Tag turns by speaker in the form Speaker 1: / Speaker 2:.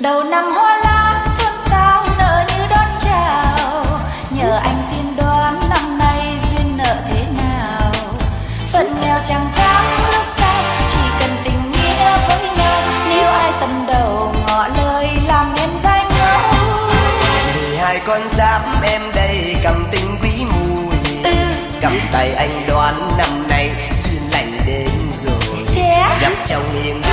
Speaker 1: Đầu năm hoa lá xuân sang nở như đón chào, nhờ anh tiên đoán năm nay duyên nợ thế nào. Phận nghèo chẳng dám ước cao, chỉ cần tình nghĩa với nhau. Nếu ai tâm đầu ngỏ lời làm nên danh ngẫu.
Speaker 2: 12 con giáp em đây cầm tình quý mùi, gặp tay anh đoán năm nay duyên lành đến rồi.
Speaker 1: Thế
Speaker 2: gặp trong hiên